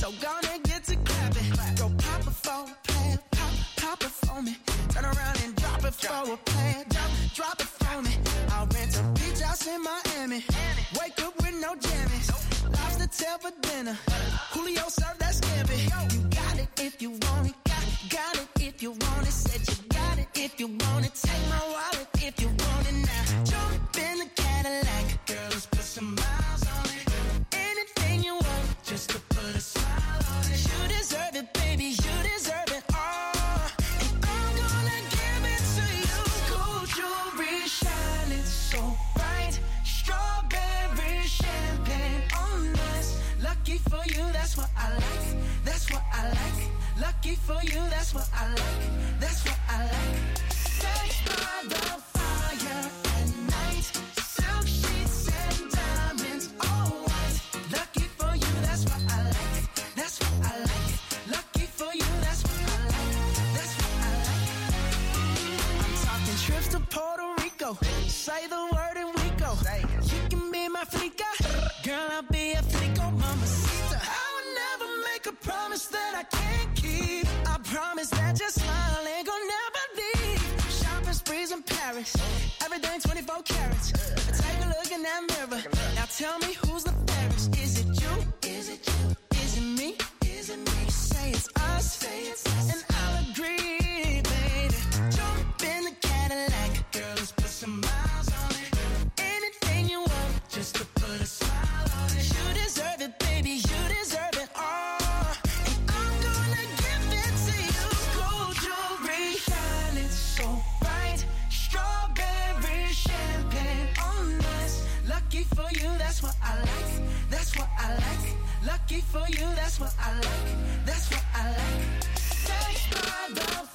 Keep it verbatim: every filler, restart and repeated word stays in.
So gonna get to clapping. Go pop it for a plan, pop, pop it for me. Turn around and drop it for a plan, drop, drop it for me. I'll rent a beach house in Miami. Wake up with no jammies. Lobster tail for dinner. Julio served that scampi. You got it if you want it. Got, got it if you want it. Said you got it if you want it. Take my wallet if you want it now. Jump in the Cadillac. Girl, let's put some miles on it. Anything you want, just to put a smile on it. You deserve it, baby. You deserve it all. And I'm gonna give it to you. Gold jewelry shining so bright. Strawberry champagne on us. Lucky for you, that's what I like. That's what I like. Lucky for you, that's what I like. That's what I like. Sex by the fire at night. Silk sheets and diamonds, all white. Lucky for you, that's what I like. That's what I like. Lucky for you, that's what I like. That's what I like. I'm talking trips to Puerto Rico. Say the word and we go. You can be my flica. Girl, I'll be a flico, mamacita. I would never make a promise that I can't keep. I promise that your smile ain't gonna never leave. Shopping sprees in Paris. Everything twenty-four carats. Take a look in that mirror. Now tell me who's the fairest. Is it you? Is it you? Is it me? Is it me? Say it's us. Say it's us. And I'll agree, baby. Jump in the Cadillac. Girl, let's put some miles on it. Anything you want, just to put a smile on it. You deserve it, baby. You deserve it all. And I'm gonna give it to you. Gold jewelry shining so bright. Strawberry champagne on us. Lucky for you, that's what I like. That's what I like. Lucky for you, that's what I like. That's what I like. Sex by the